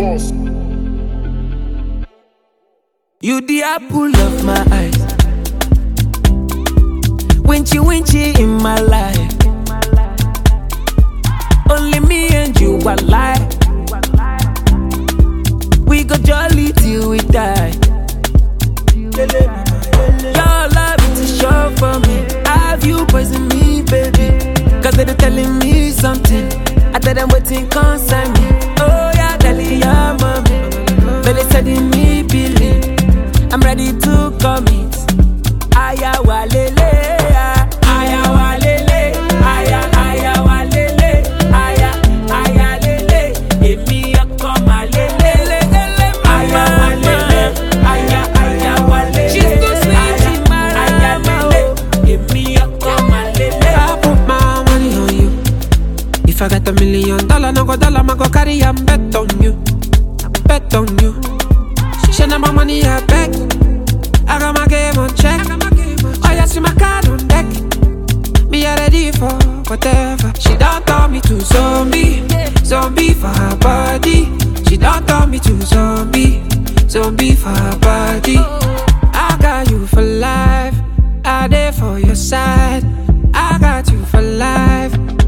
You the apple of my eyes, winchy in my life. Only me and you are alive. We go jolly till we die. Your love is a show for me. Have you poison me, baby? Cause they're telling me something. I tell them waiting concern me. Oh yeah, telling your mommy. But they said in me believe. I'm ready to commit. Aya walele, aya walele, aya walele, aya lele. Emi ọkọ malele, aya walele, aya walele. She's too sweet, she aya lele. Emi ọkọ malele. I put my money on you. If I got $1 million, no go dollar, I go carry and bet on you, bet on you. She know my money, I beg. I got my game on check. Oh, yeah, see my card on deck. Me I ready for whatever. She don't turn me to zombie, zombie for her body. She don't turn me to zombie, zombie for her body. I got you for life. I there for your side. I got you for life.